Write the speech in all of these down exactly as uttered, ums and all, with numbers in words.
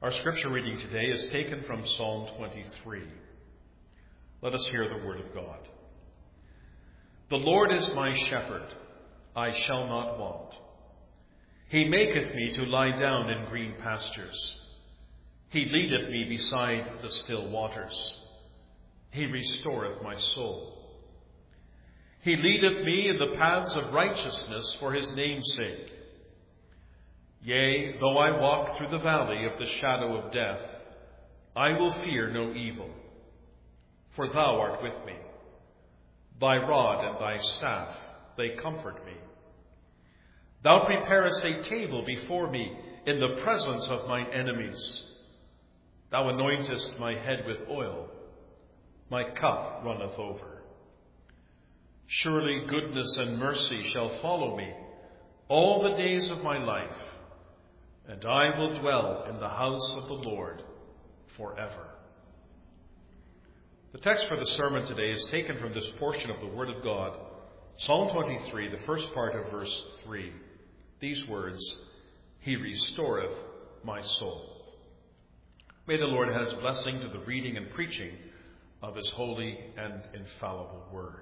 Our scripture reading today is taken from Psalm twenty-three. Let us hear the word of God. The Lord is my shepherd, I shall not want. He maketh me to lie down in green pastures. He leadeth me beside the still waters. He restoreth my soul. He leadeth me in the paths of righteousness for his name's sake. Yea, though I walk through the valley of the shadow of death, I will fear no evil, for thou art with me. Thy rod and thy staff, they comfort me. Thou preparest a table before me in the presence of mine enemies. Thou anointest my head with oil. My cup runneth over. Surely goodness and mercy shall follow me all the days of my life, and I will dwell in the house of the Lord forever. The text for the sermon today is taken from this portion of the Word of God, Psalm twenty-three, the first part of verse three. These words, He restoreth my soul. May the Lord add his blessing to the reading and preaching of his holy and infallible word.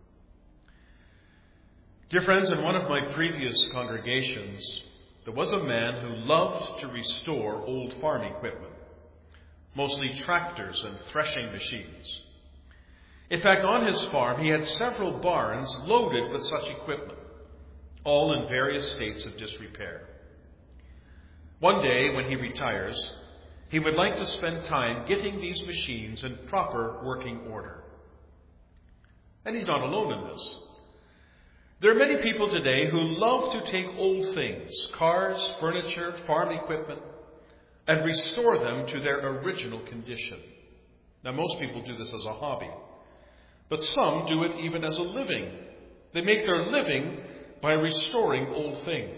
Dear friends, in one of my previous congregations, there was a man who loved to restore old farm equipment, mostly tractors and threshing machines. In fact, on his farm, he had several barns loaded with such equipment, all in various states of disrepair. One day, when he retires, he would like to spend time getting these machines in proper working order. And he's not alone in this. There are many people today who love to take old things, cars, furniture, farm equipment, and restore them to their original condition. Now, most people do this as a hobby, but some do it even as a living. They make their living by restoring old things.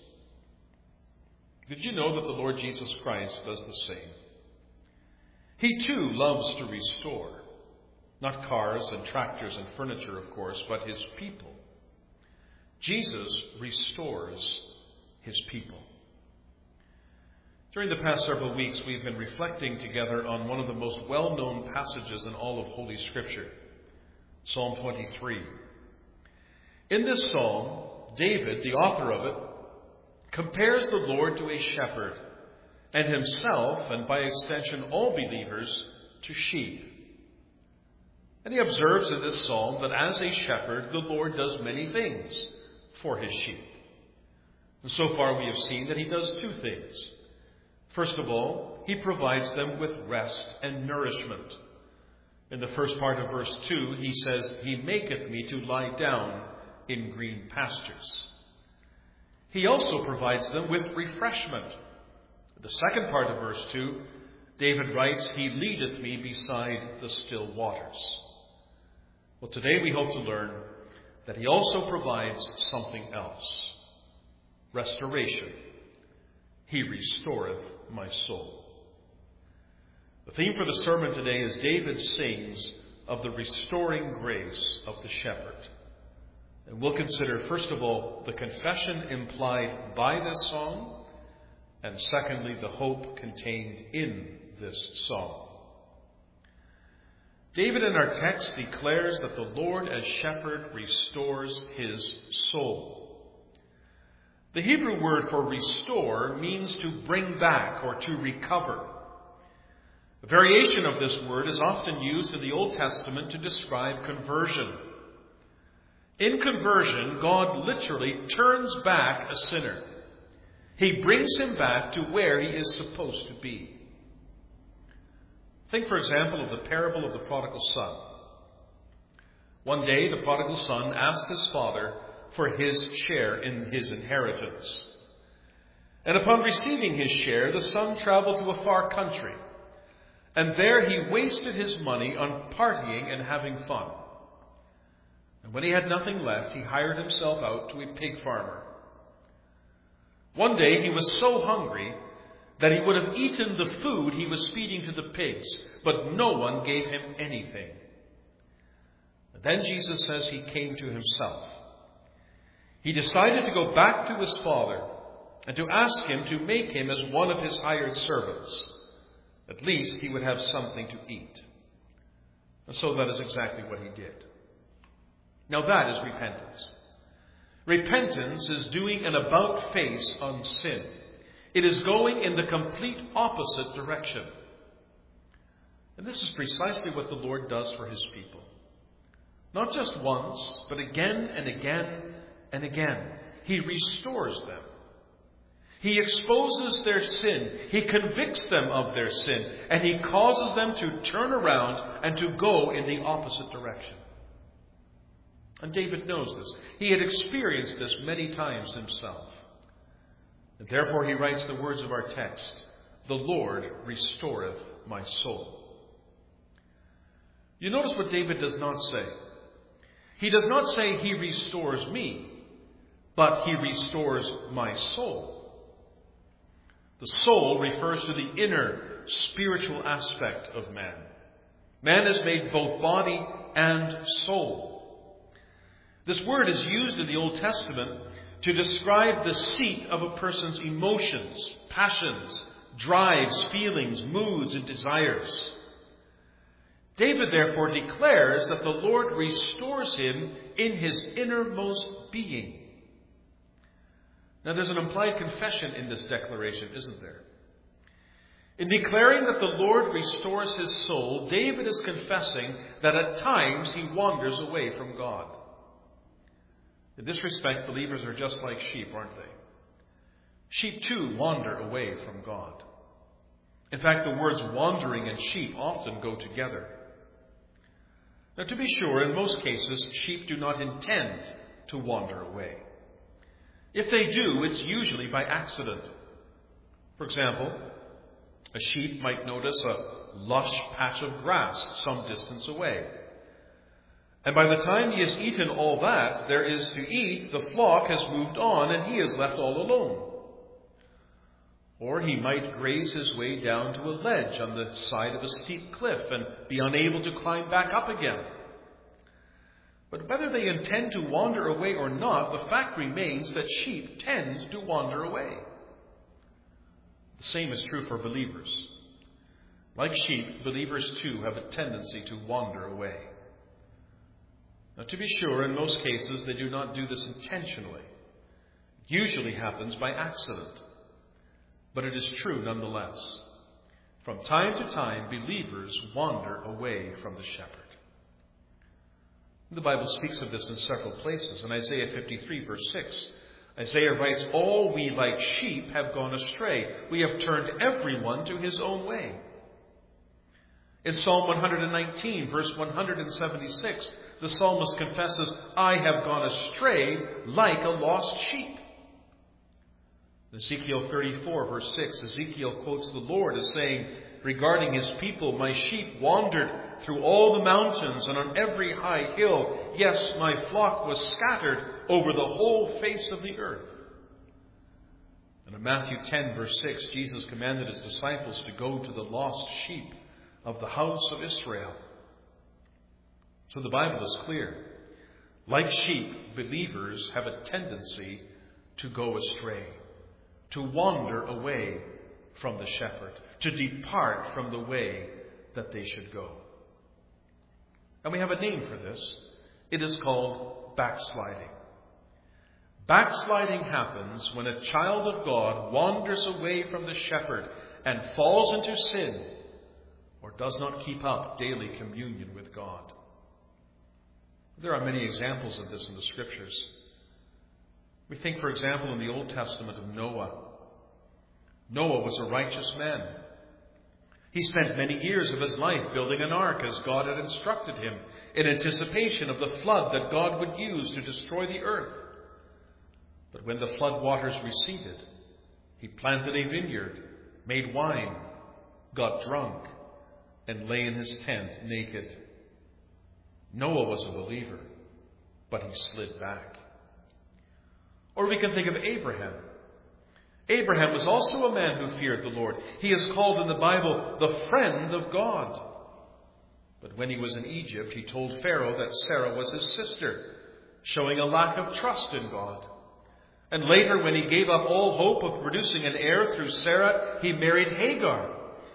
Did you know that the Lord Jesus Christ does the same? He too loves to restore, not cars and tractors and furniture, of course, but his people. Jesus restores his people. During the past several weeks, we've been reflecting together on one of the most well-known passages in all of Holy Scripture, Psalm twenty-three. In this psalm, David, the author of it, compares the Lord to a shepherd, and himself, and by extension all believers, to sheep. And he observes in this psalm that as a shepherd, the Lord does many things for his sheep. And so far we have seen that he does two things. First of all, he provides them with rest and nourishment. In the first part of verse two, he says, He maketh me to lie down in green pastures. He also provides them with refreshment. The second part of verse two, David writes, He leadeth me beside the still waters. Well, today we hope to learn that he also provides something else. Restoration. He restoreth my soul. The theme for the sermon today is David sings of the restoring grace of the shepherd. And we'll consider, first of all, the confession implied by this song, and secondly, the hope contained in this song. David in our text declares that the Lord as shepherd restores his soul. The Hebrew word for restore means to bring back or to recover. A variation of this word is often used in the Old Testament to describe conversion. In conversion, God literally turns back a sinner. He brings him back to where he is supposed to be. Think, for example, of the parable of the prodigal son. One day, the prodigal son asked his father for his share in his inheritance. And upon receiving his share, the son traveled to a far country. And there he wasted his money on partying and having fun. And when he had nothing left, he hired himself out to a pig farmer. One day he was so hungry that he would have eaten the food he was feeding to the pigs, but no one gave him anything. And then Jesus says he came to himself. He decided to go back to his father and to ask him to make him as one of his hired servants. At least he would have something to eat. And so that is exactly what he did. Now that is repentance. Repentance is doing an about-face on sin. It is going in the complete opposite direction. And this is precisely what the Lord does for his people. Not just once, but again and again and again. He restores them. He exposes their sin. He convicts them of their sin. And he causes them to turn around and to go in the opposite direction. And David knows this. He had experienced this many times himself. And therefore he writes the words of our text, "The Lord restoreth my soul." You notice what David does not say. He does not say he restores me, but he restores my soul. The soul refers to the inner spiritual aspect of man. Man is made both body and soul. This word is used in the Old Testament to describe the seat of a person's emotions, passions, drives, feelings, moods, and desires. David therefore declares that the Lord restores him in his innermost being. Now there's an implied confession in this declaration, isn't there? In declaring that the Lord restores his soul, David is confessing that at times he wanders away from God. In this respect, believers are just like sheep, aren't they? Sheep too wander away from God. In fact, the words wandering and sheep often go together. Now, to be sure, in most cases, sheep do not intend to wander away. If they do, it's usually by accident. For example, a sheep might notice a lush patch of grass some distance away. And by the time he has eaten all that there is to eat, the flock has moved on and he is left all alone. Or he might graze his way down to a ledge on the side of a steep cliff and be unable to climb back up again. But whether they intend to wander away or not, the fact remains that sheep tend to wander away. The same is true for believers. Like sheep, believers too have a tendency to wander away. Now, to be sure, in most cases they do not do this intentionally. It usually happens by accident. But it is true nonetheless. From time to time, believers wander away from the shepherd. The Bible speaks of this in several places. In Isaiah fifty-three, verse six, Isaiah writes, "All we like sheep have gone astray. We have turned everyone to his own way." In Psalm one nineteen, verse one seventy-six, the psalmist confesses, "I have gone astray like a lost sheep." In Ezekiel thirty-four, verse six, Ezekiel quotes the Lord as saying regarding his people, "My sheep wandered through all the mountains and on every high hill. Yes, my flock was scattered over the whole face of the earth." And in Matthew ten, verse six, Jesus commanded his disciples to go to the lost sheep of the house of Israel. So the Bible is clear. Like sheep, believers have a tendency to go astray, to wander away from the shepherd, to depart from the way that they should go. And we have a name for this. It is called backsliding. Backsliding happens when a child of God wanders away from the shepherd and falls into sin or does not keep up daily communion with God. There are many examples of this in the Scriptures. We think, for example, in the Old Testament of Noah. Noah was a righteous man. He spent many years of his life building an ark as God had instructed him, in anticipation of the flood that God would use to destroy the earth. But when the flood waters receded, he planted a vineyard, made wine, got drunk, and lay in his tent naked. Noah was a believer, but he slid back. Or we can think of Abraham. Abraham was also a man who feared the Lord. He is called in the Bible the friend of God. But when he was in Egypt, he told Pharaoh that Sarah was his sister, showing a lack of trust in God. And later, when he gave up all hope of producing an heir through Sarah, he married Hagar,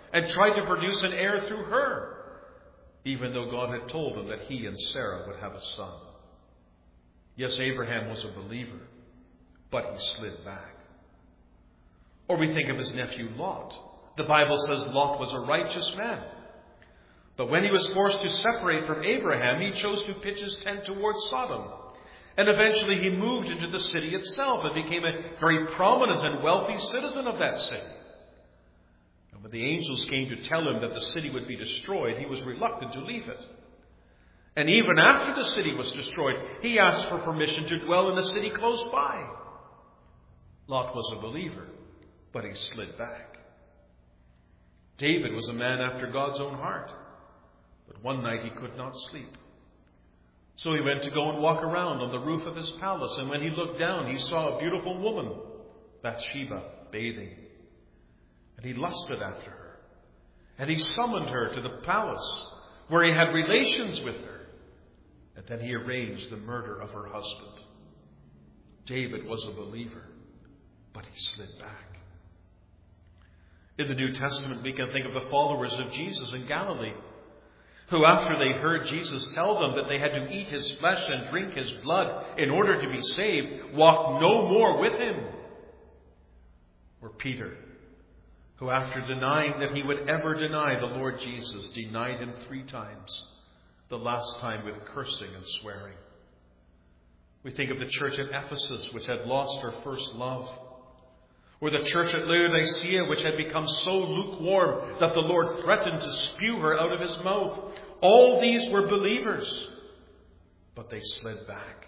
and tried to produce an heir through her, even though God had told him that he and Sarah would have a son. Yes, Abraham was a believer, but he slid back. Or we think of his nephew Lot. The Bible says Lot was a righteous man. But when he was forced to separate from Abraham, he chose to pitch his tent towards Sodom. And eventually he moved into the city itself and became a very prominent and wealthy citizen of that city. And when the angels came to tell him that the city would be destroyed, he was reluctant to leave it. And even after the city was destroyed, he asked for permission to dwell in the city close by. Lot was a believer, but he slid back. David was a man after God's own heart, but one night he could not sleep. So he went to go and walk around on the roof of his palace, and when he looked down, he saw a beautiful woman, Bathsheba, bathing. And he lusted after her, and he summoned her to the palace, where he had relations with her. And then he arranged the murder of her husband. David was a believer, but he slid back. In the New Testament, we can think of the followers of Jesus in Galilee, who after they heard Jesus tell them that they had to eat his flesh and drink his blood in order to be saved, walked no more with him. Or Peter, who after denying that he would ever deny the Lord Jesus, denied him three times, the last time with cursing and swearing. We think of the church at Ephesus, which had lost her first love. Or the church at Laodicea, which had become so lukewarm that the Lord threatened to spew her out of his mouth. All these were believers, but they slid back.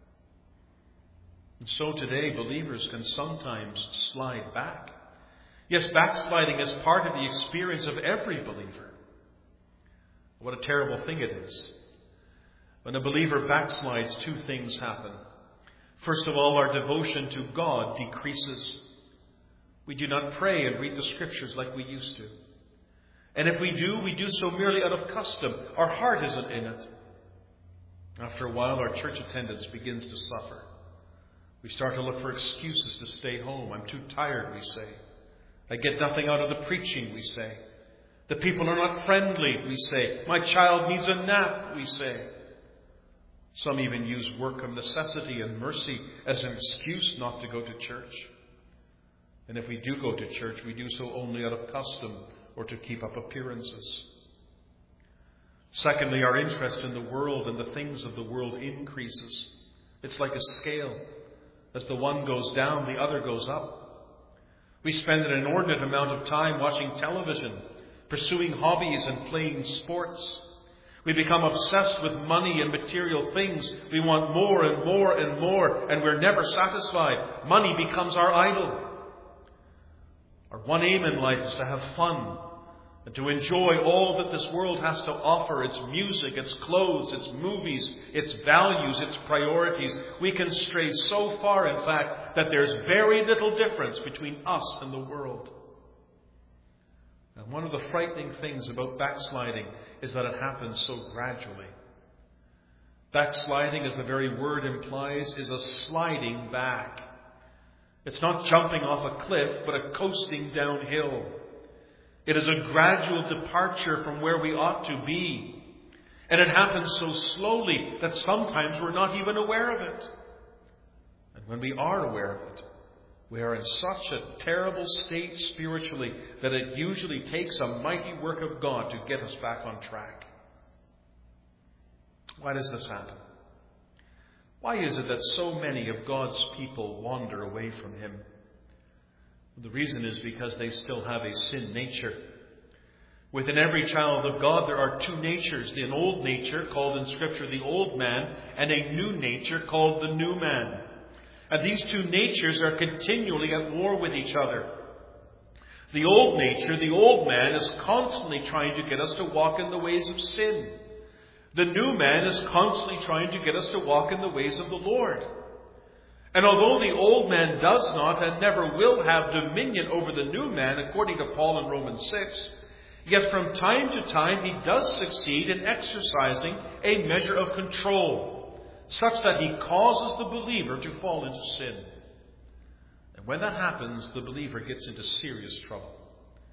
And so today, believers can sometimes slide back. Yes, backsliding is part of the experience of every believer. What a terrible thing it is. When a believer backslides, two things happen. First of all, our devotion to God decreases. We do not pray and read the Scriptures like we used to. And if we do, we do so merely out of custom. Our heart isn't in it. After a while, our church attendance begins to suffer. We start to look for excuses to stay home. I'm too tired, we say. I get nothing out of the preaching, we say. The people are not friendly, we say. My child needs a nap, we say. Some even use work of necessity and mercy as an excuse not to go to church. And if we do go to church, we do so only out of custom or to keep up appearances. Secondly, our interest in the world and the things of the world increases. It's like a scale. As the one goes down, the other goes up. We spend an inordinate amount of time watching television, pursuing hobbies and playing sports. We become obsessed with money and material things. We want more and more and more, and we're never satisfied. Money becomes our idol. Our one aim in life is to have fun and to enjoy all that this world has to offer, its music, its clothes, its movies, its values, its priorities. We can stray so far, in fact, that there's very little difference between us and the world. And one of the frightening things about backsliding is that it happens so gradually. Backsliding, as the very word implies, is a sliding back. It's not jumping off a cliff, but a coasting downhill. It is a gradual departure from where we ought to be. And it happens so slowly that sometimes we're not even aware of it. And when we are aware of it, we are in such a terrible state spiritually that it usually takes a mighty work of God to get us back on track. Why does this happen? Why is it that so many of God's people wander away from Him? The reason is because they still have a sin nature. Within every child of God, there are two natures. An old nature, called in Scripture the old man, and a new nature called the new man. And these two natures are continually at war with each other. The old nature, the old man, is constantly trying to get us to walk in the ways of sin. The new man is constantly trying to get us to walk in the ways of the Lord. And although the old man does not and never will have dominion over the new man, according to Paul in Romans six, yet from time to time he does succeed in exercising a measure of control, such that he causes the believer to fall into sin. And when that happens, the believer gets into serious trouble.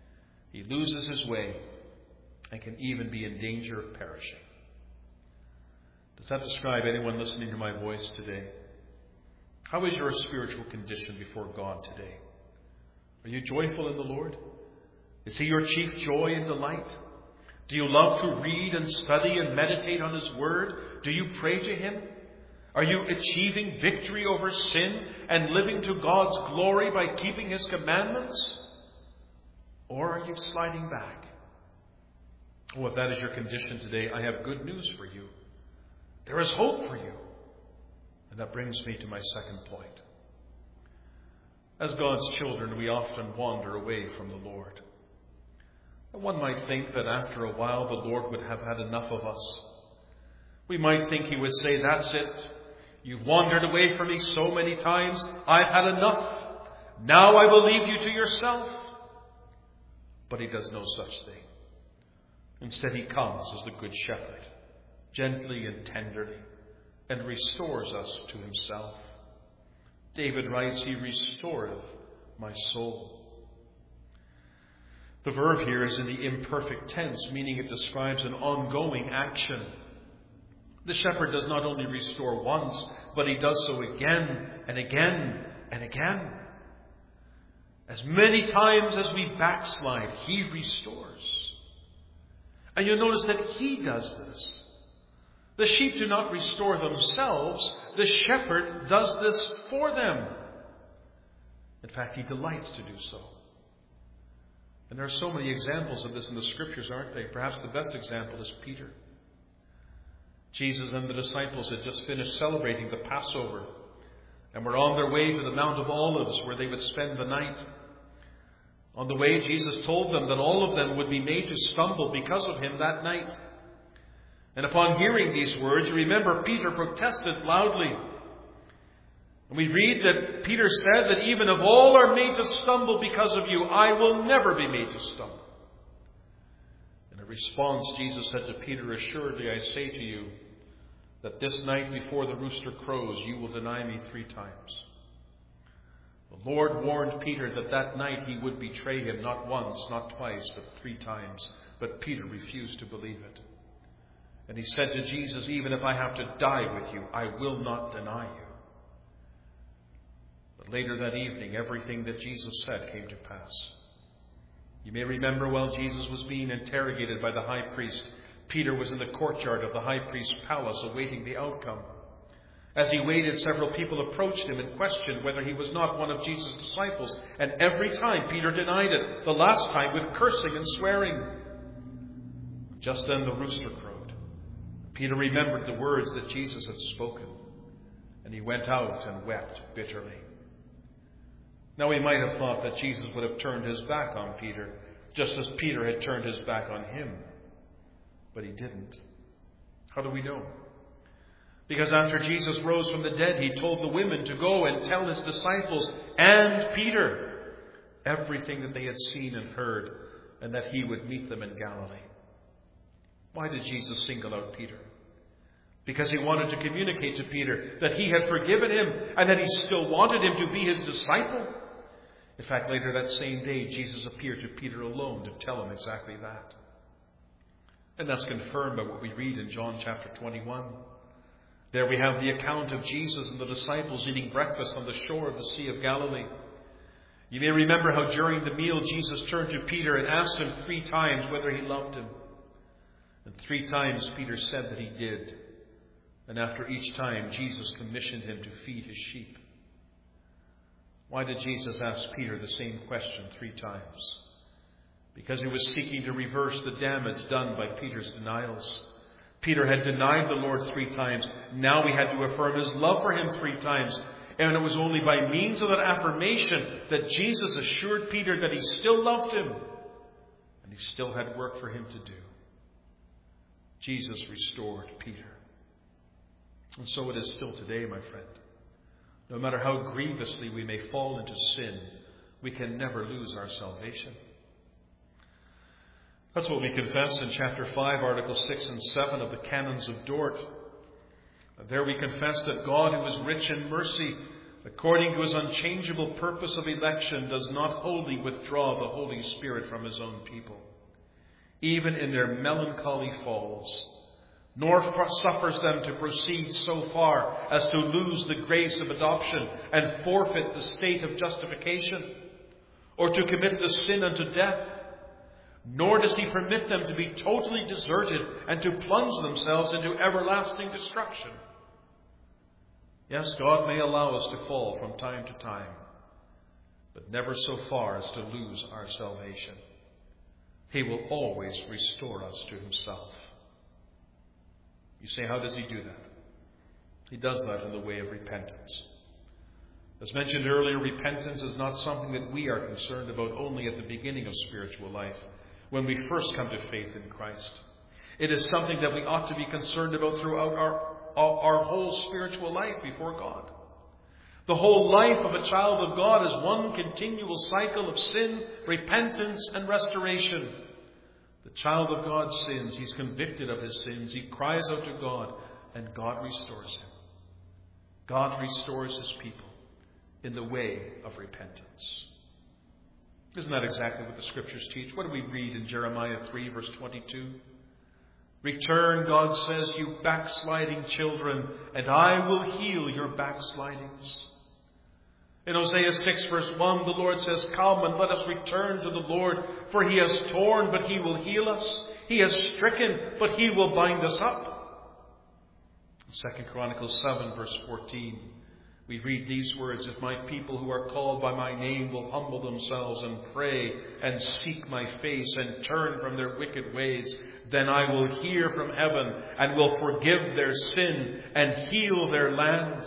He loses his way and can even be in danger of perishing. Does that describe anyone listening to my voice today? How is your spiritual condition before God today? Are you joyful in the Lord? Is He your chief joy and delight? Do you love to read and study and meditate on His Word? Do you pray to Him? Are you achieving victory over sin and living to God's glory by keeping His commandments? Or are you sliding back? Oh, if that is your condition today, I have good news for you. There is hope for you. And that brings me to my second point. As God's children, we often wander away from the Lord. And one might think that after a while the Lord would have had enough of us. We might think He would say, "That's it. You've wandered away from me so many times. I've had enough. Now I will leave you to yourself." But He does no such thing. Instead, He comes as the Good Shepherd, gently and tenderly, and restores us to Himself. David writes, "He restoreth my soul." The verb here is in the imperfect tense, meaning it describes an ongoing action. The shepherd does not only restore once, but He does so again and again and again. As many times as we backslide, He restores. And you'll notice that He does this. The sheep do not restore themselves. The shepherd does this for them. In fact, He delights to do so. And there are so many examples of this in the Scriptures, aren't they? Perhaps the best example is Peter. Jesus and the disciples had just finished celebrating the Passover and were on their way to the Mount of Olives where they would spend the night. On the way, Jesus told them that all of them would be made to stumble because of Him that night. And upon hearing these words, you remember Peter protested loudly. And we read that Peter said that even if all are made to stumble because of you, I will never be made to stumble. In a response, Jesus said to Peter, "Assuredly I say to you that this night before the rooster crows, you will deny me three times." The Lord warned Peter that that night he would betray Him, not once, not twice, but three times. But Peter refused to believe it. And he said to Jesus, "Even if I have to die with you, I will not deny you." But later that evening, everything that Jesus said came to pass. You may remember while Jesus was being interrogated by the high priest, Peter was in the courtyard of the high priest's palace awaiting the outcome. As he waited, several people approached him and questioned whether he was not one of Jesus' disciples. And every time Peter denied it, the last time with cursing and swearing. Just then the rooster crowed. Peter remembered the words that Jesus had spoken, and he went out and wept bitterly. Now he might have thought that Jesus would have turned His back on Peter, just as Peter had turned his back on Him. But He didn't. How do we know? Because after Jesus rose from the dead, He told the women to go and tell His disciples and Peter everything that they had seen and heard, and that He would meet them in Galilee. Why did Jesus single out Peter? Because He wanted to communicate to Peter that He had forgiven him and that He still wanted him to be His disciple. In fact, later that same day, Jesus appeared to Peter alone to tell him exactly that. And that's confirmed by what we read in John chapter twenty-one. There we have the account of Jesus and the disciples eating breakfast on the shore of the Sea of Galilee. You may remember how during the meal Jesus turned to Peter and asked him three times whether he loved him. And three times Peter said that he did. And after each time, Jesus commissioned him to feed His sheep. Why did Jesus ask Peter the same question three times? Because He was seeking to reverse the damage done by Peter's denials. Peter had denied the Lord three times. Now he had to affirm his love for Him three times. And it was only by means of that affirmation that Jesus assured Peter that He still loved him. And He still had work for him to do. Jesus restored Peter. And so it is still today, my friend. No matter how grievously we may fall into sin, we can never lose our salvation. That's what we confess in chapter five, articles six and seven of the Canons of Dort. There we confess that God, who is rich in mercy, according to his unchangeable purpose of election, does not wholly withdraw the Holy Spirit from his own people, even in their melancholy falls, nor suffers them to proceed so far as to lose the grace of adoption and forfeit the state of justification, or to commit the sin unto death, nor does he permit them to be totally deserted and to plunge themselves into everlasting destruction. Yes, God may allow us to fall from time to time, but never so far as to lose our salvation. He will always restore us to himself. You say, how does he do that? He does that in the way of repentance. As mentioned earlier, repentance is not something that we are concerned about only at the beginning of spiritual life, when we first come to faith in Christ. It is something that we ought to be concerned about throughout our, our whole spiritual life before God. The whole life of a child of God is one continual cycle of sin, repentance, and restoration. The child of God sins. He's convicted of his sins. He cries out to God, and God restores him. God restores his people in the way of repentance. Isn't that exactly what the Scriptures teach? What do we read in Jeremiah three, verse twenty-two? Return, God says, you backsliding children, and I will heal your backslidings. In Hosea six, verse one, the Lord says, come and let us return to the Lord, for he has torn, but he will heal us. He has stricken, but he will bind us up. In Second Chronicles seven, verse fourteen, we read these words, if my people who are called by my name will humble themselves and pray and seek my face and turn from their wicked ways, then I will hear from heaven and will forgive their sin and heal their land.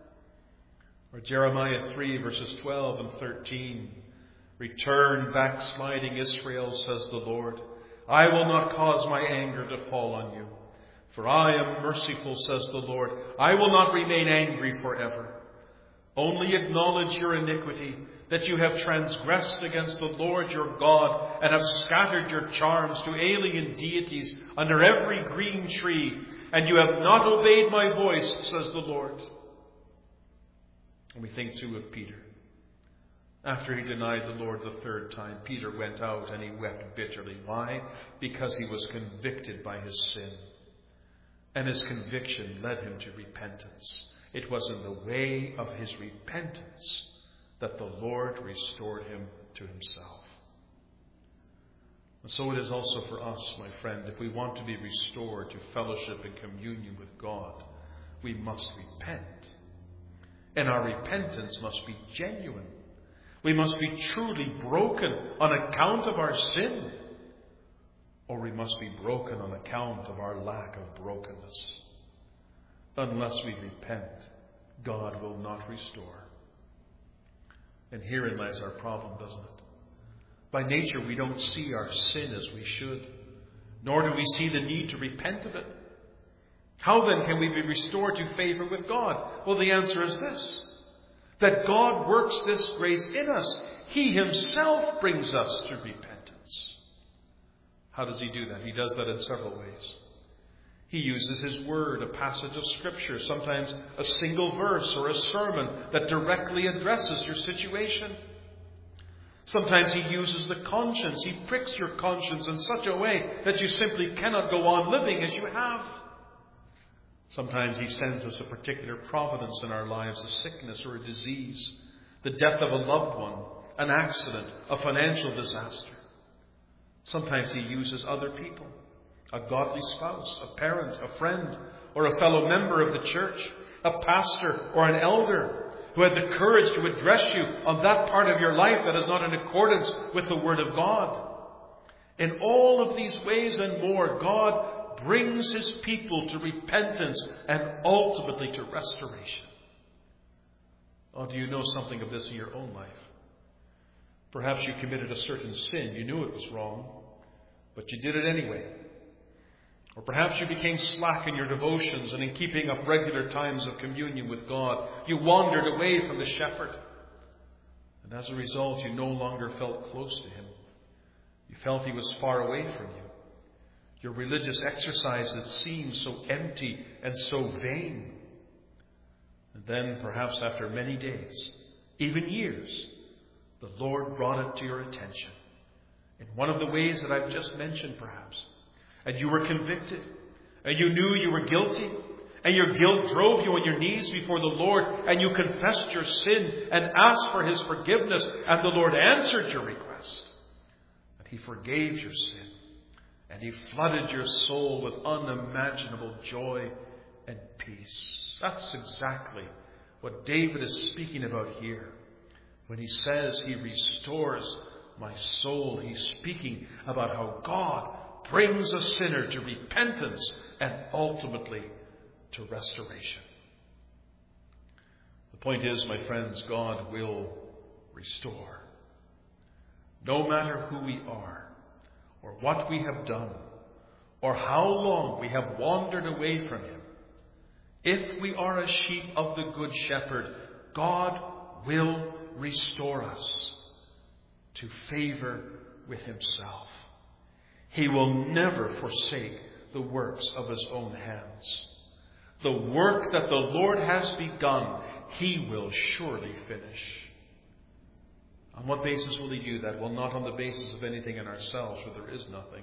Or Jeremiah three, verses twelve and thirteen. Return, backsliding Israel, says the Lord. I will not cause my anger to fall on you. For I am merciful, says the Lord. I will not remain angry forever. Only acknowledge your iniquity, that you have transgressed against the Lord your God, and have scattered your charms to alien deities under every green tree, and you have not obeyed my voice, says the Lord. And we think too of Peter. After he denied the Lord the third time, Peter went out and he wept bitterly. Why? Because he was convicted by his sin. And his conviction led him to repentance. It was in the way of his repentance that the Lord restored him to himself. And so it is also for us, my friend. If we want to be restored to fellowship and communion with God, we must repent. And our repentance must be genuine. We must be truly broken on account of our sin, or we must be broken on account of our lack of brokenness. Unless we repent, God will not restore. And herein lies our problem, doesn't it? By nature, we don't see our sin as we should, nor do we see the need to repent of it. How then can we be restored to favor with God? Well, the answer is this, that God works this grace in us. He himself brings us to repentance. How does he do that? He does that in several ways. He uses his word, a passage of Scripture, sometimes a single verse or a sermon that directly addresses your situation. Sometimes he uses the conscience. He pricks your conscience in such a way that you simply cannot go on living as you have. Sometimes he sends us a particular providence in our lives, a sickness or a disease, the death of a loved one, an accident, a financial disaster. Sometimes he uses other people, a godly spouse, a parent, a friend, or a fellow member of the church, a pastor or an elder who had the courage to address you on that part of your life that is not in accordance with the Word of God. In all of these ways and more, God brings his people to repentance and ultimately to restoration. Oh, do you know something of this in your own life? Perhaps you committed a certain sin. You knew it was wrong, but you did it anyway. Or perhaps you became slack in your devotions and in keeping up regular times of communion with God. You wandered away from the shepherd. And as a result, you no longer felt close to him. You felt he was far away from you. Your religious exercises seemed so empty and so vain. And then, perhaps after many days, even years, the Lord brought it to your attention in one of the ways that I've just mentioned, perhaps. And you were convicted, and you knew you were guilty, and your guilt drove you on your knees before the Lord, and you confessed your sin and asked for His forgiveness, and the Lord answered your request. And He forgave your sin, and He flooded your soul with unimaginable joy and peace. That's exactly what David is speaking about here. When he says He restores my soul, he's speaking about how God brings a sinner to repentance and ultimately to restoration. The point is, my friends, God will restore. No matter who we are, or what we have done, or how long we have wandered away from Him, if we are a sheep of the Good Shepherd, God will restore us to favor with Himself. He will never forsake the works of His own hands. The work that the Lord has begun, He will surely finish. On what basis will He do that? Well, not on the basis of anything in ourselves, for there is nothing.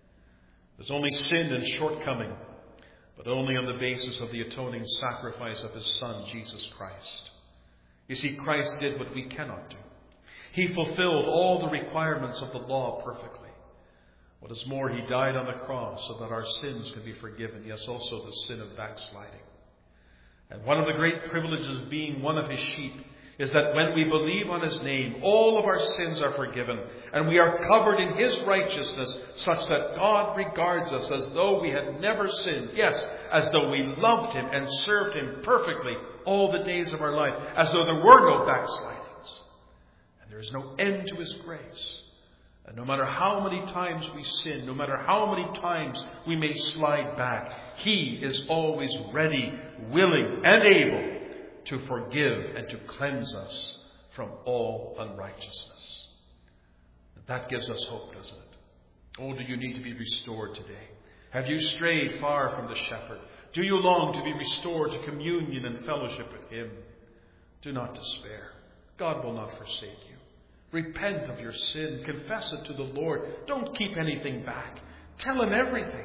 There's only sin and shortcoming, but only on the basis of the atoning sacrifice of His Son, Jesus Christ. You see, Christ did what we cannot do. He fulfilled all the requirements of the law perfectly. What is more, He died on the cross so that our sins could be forgiven. Yes, also the sin of backsliding. And one of the great privileges of being one of His sheep is that when we believe on His name, all of our sins are forgiven, and we are covered in His righteousness, such that God regards us as though we had never sinned. Yes, as though we loved Him and served Him perfectly all the days of our life, as though there were no backslidings. And there is no end to His grace. And no matter how many times we sin, no matter how many times we may slide back, He is always ready, willing, and able to forgive and to cleanse us from all unrighteousness. And that gives us hope, doesn't it? Oh, do you need to be restored today? Have you strayed far from the shepherd? Do you long to be restored to communion and fellowship with Him? Do not despair. God will not forsake you. Repent of your sin. Confess it to the Lord. Don't keep anything back. Tell Him everything.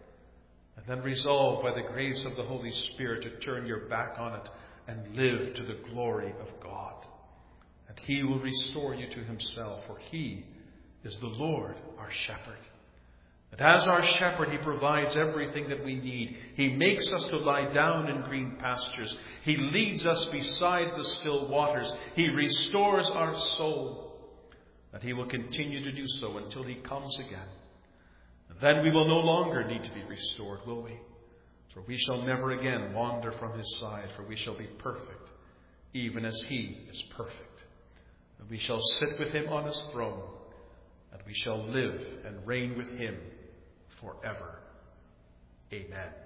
And then resolve by the grace of the Holy Spirit to turn your back on it and live to the glory of God. And He will restore you to Himself, for He is the Lord, our shepherd. And as our shepherd, He provides everything that we need. He makes us to lie down in green pastures. He leads us beside the still waters. He restores our soul. And He will continue to do so until He comes again. And then we will no longer need to be restored, will we? For we shall never again wander from His side, for we shall be perfect, even as He is perfect. And we shall sit with Him on His throne, and we shall live and reign with Him forever. Amen.